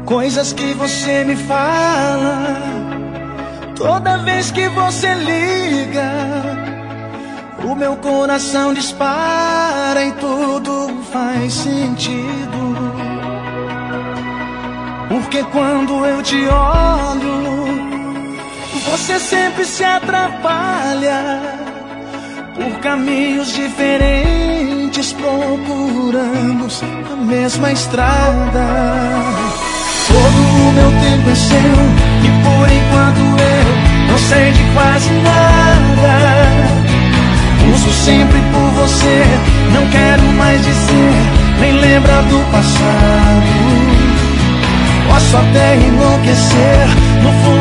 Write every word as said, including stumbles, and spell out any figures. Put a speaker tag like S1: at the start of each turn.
S1: Coisas que você me fala toda vez que você liga, o meu coração dispara e tudo faz sentido. Porque quando eu te olho, você sempre se atrapalha por caminhos diferentes, procuramos a mesma estrada. Todo o meu tempo é seu e por enquanto eu não sei de quase nada. Uso sempre por você, não quero mais dizer, nem lembrar do passado. Posso até enlouquecer, no fundo